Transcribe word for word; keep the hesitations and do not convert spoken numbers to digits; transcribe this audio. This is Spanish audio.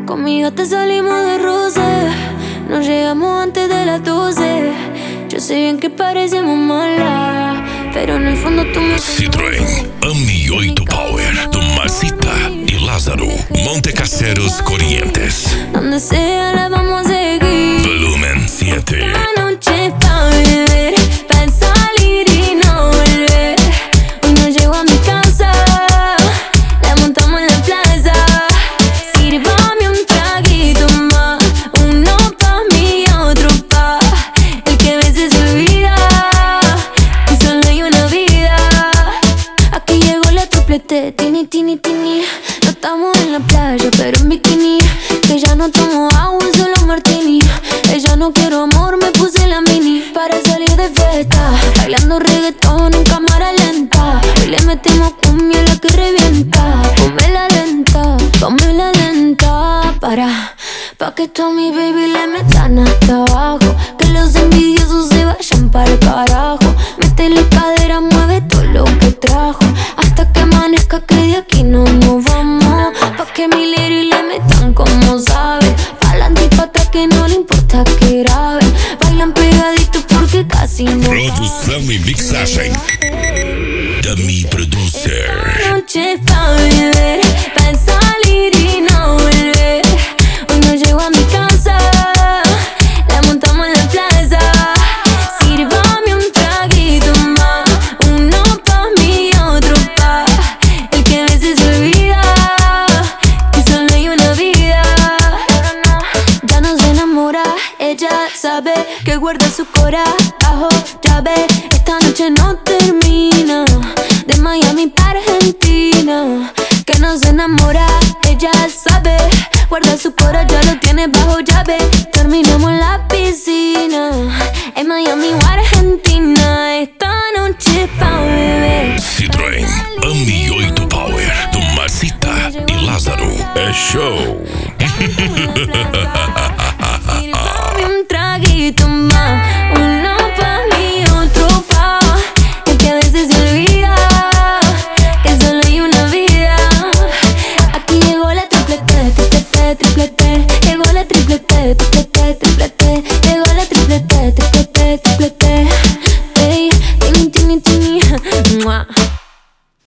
Conmigo te salimos de roce, nos llegamos antes de las doce. Yo sé bien que parecemos malas, pero en el fondo tú me... Citroën AMI oito Power do Marcita e Lázaro, Montecaseros, Corrientes. Donde sea la vamos a seguir. Volumen siete. La noche pa' beber, pa' salir y no volver. Hoy no llego a mi casa, la montamos en la plaza. Sírvame un traguito más, uno pa' mí y otro pa' el que a veces se olvida que solo hay una vida. Aquí llegó la triplete, tini, tini, tini. No estamos en la playa, pero en bikini. Que ya no tomo agua, solo martini. Ella no quiero amor, me puse la mini para salir de fiesta, bailando reggaetón en cámara lenta. Hoy le metemos cumbia la que revienta. Ponme la lenta, ponme la lenta. Para, pa' que tú a mi baby le metan hasta abajo. Que los envidiosos se vayan para el carajo. Métele cadera, mueve todo lo que trajo. Hasta que amanezca que de aquí no nos vamos. Pa' que mi lady le metan como sabe. Pa'lante y pa' atrás que no le importa que grabe. Bailan pegaditos porque casi no Produção e mixagem AMI Producer. noche pa' beber, pa' salir y no volver. Hoy no llego a mi casa, la montamos en la plaza. Sírvame un traguito más, uno pa' mí y otro pa' el que a veces se olvida que solo hay una vida. Ya no se enamora, ella sabe que guarda su corazón bajo llave. Esta noche no termina, de Miami para Argentina. Que no se enamora, ella sabe, guarda su corazón, ya lo tiene bajo llave. Terminamos en la piscina, en Miami o Argentina. Esta noche pa' beber. Citroën AMI oito Power do Marcita e Lázaro. É show. Sírvame un traguito más, uno pa' mí, otro pa' el que a veces se olvida que solo hay una vida. Aquí llegó la triplete, triplete, triplete. Llegó la triplete, triplete.